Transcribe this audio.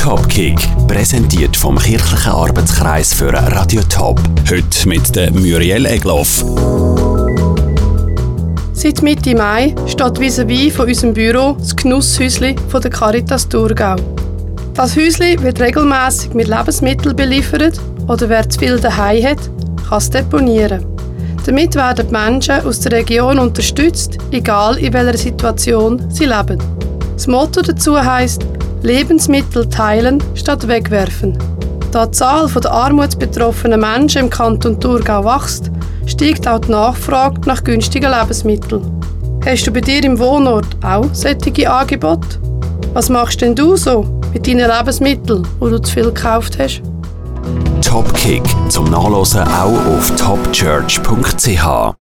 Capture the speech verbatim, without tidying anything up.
Topkick, präsentiert vom kirchlichen Arbeitskreis für Radio Top. Heute mit der Muriel Egloff. Seit Mitte Mai steht vis-à-vis von unserem Büro das Genusshäusli von der Caritas Thurgau. Das Häusli wird regelmässig mit Lebensmitteln beliefert oder wer zu viel daheim hat, kann es deponieren. Damit werden die Menschen aus der Region unterstützt, egal in welcher Situation sie leben. Das Motto dazu heisst: Lebensmittel teilen statt wegwerfen. Da die Zahl der armutsbetroffenen Menschen im Kanton Thurgau wächst, steigt auch die Nachfrage nach günstigen Lebensmitteln. Hast du bei dir im Wohnort auch solche Angebote? Was machst denn du so mit deinen Lebensmitteln, die du zu viel gekauft hast? Topkick zum Nachlesen auch auf top church punkt c h.